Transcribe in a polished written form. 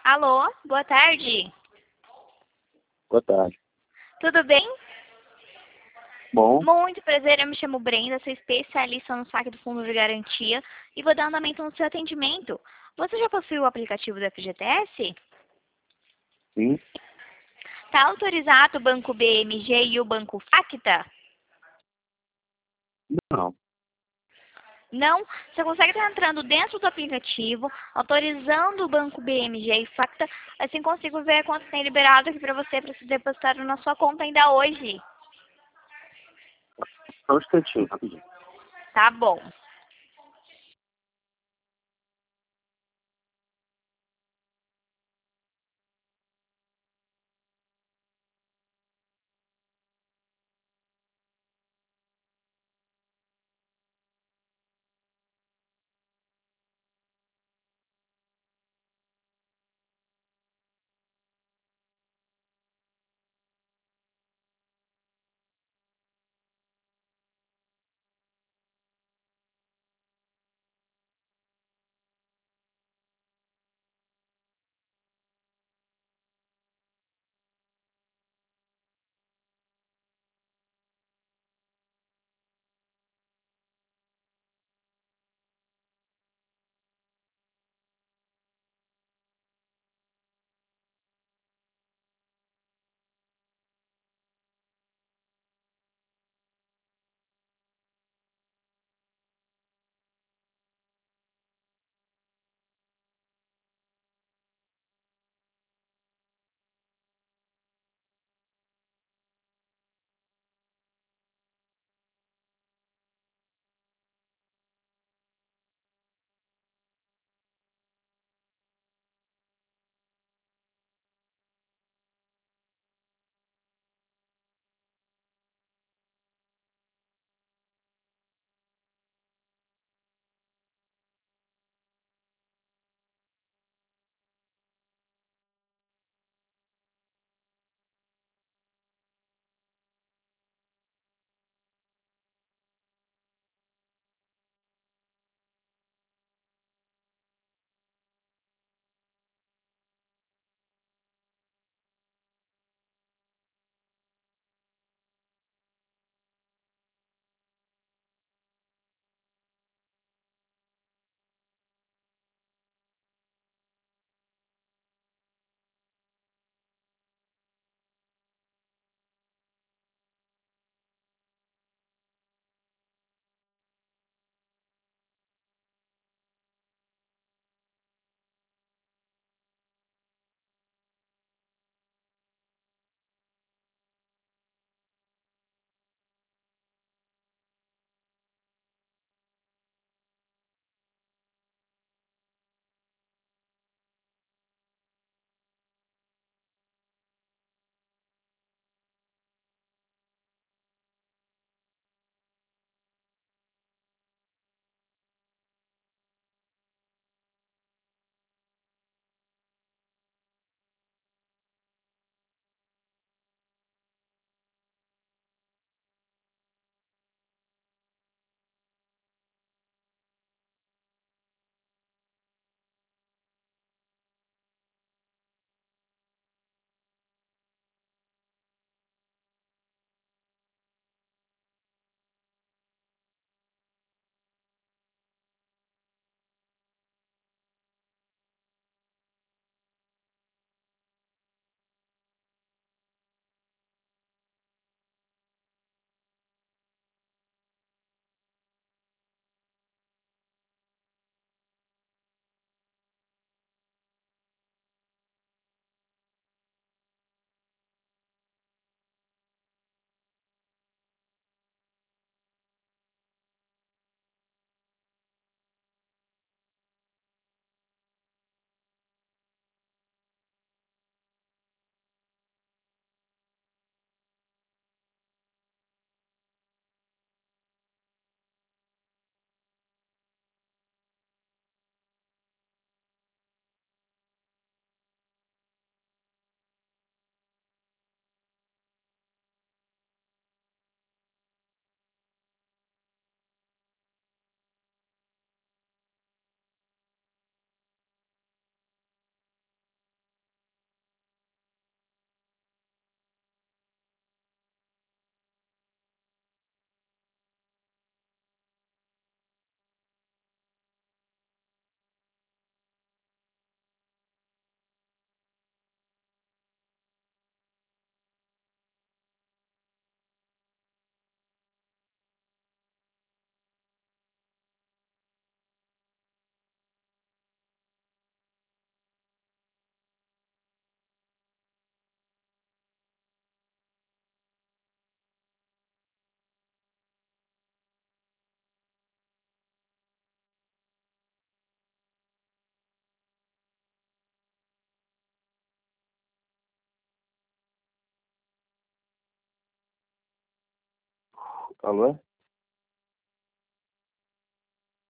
Alô, boa tarde. Boa tarde. Tudo bem? Bom, Muito prazer, eu me chamo Brenda, sou especialista no saque do Fundo de Garantia e vou dar andamento no seu atendimento. Você já possui o aplicativo do FGTS? sim, Está autorizado o Banco BMG e o Banco Facta? não. Não? Você consegue estar entrando dentro do aplicativo, autorizando o Banco BMG e Facta, assim consigo ver quanto tem liberado aqui para você para se depositar na sua conta ainda hoje. Só um instantinho, rapidinho. Tá bom. Alô?